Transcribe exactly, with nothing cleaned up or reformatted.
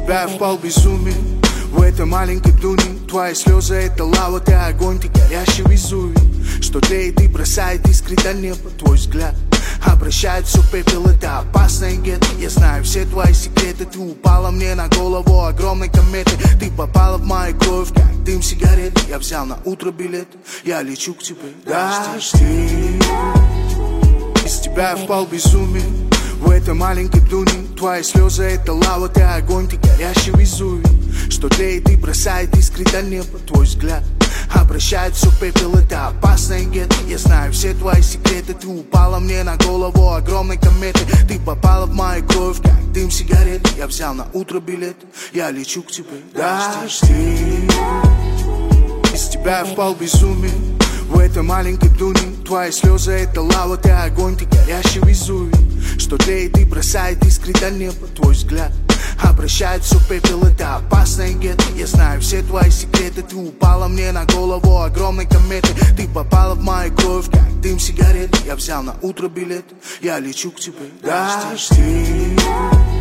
тебя я впал в безумие. В этой маленькой дуне твои слезы — это лава, ты огонь, ты горящий Везувий. Что тлеет и бросает искры до неба. Твой взгляд обращает все в пепел, это опасная гетто. Я знаю все твои секреты. Ты упала мне на голову огромной кометы. Ты попала в мою кровь, как дым сигарет. Я взял на утро билет, я лечу к тебе. Дожди, из тебя я впал в безумие. В этой маленькой дуне твои слезы — это лава, ты огонь, ты горящий Везувий. Что тлеет и бросает искры до неба. Твой взгляд обращает все в пепел, это опасная гетто. Я знаю все твои секреты. Ты упала мне на голову огромной кометы. Ты попала в мою кровь, как дым сигарет. Я взял на утро билет, я лечу к тебе. Дожди, из тебя я впал в безумие. В этой маленькой дуне твои слезы — это лава, ты огонь, ты горящий Везувий. Что тлеет и бросает искры до неба. Твой взгляд обращает все в пепел, это опасная гетто. Я знаю все твои секреты. Ты упала мне на голову огромной кометы. Ты попала в мою кровь, как дым сигарет. Я взял на утро билет, я лечу к тебе. Дожди.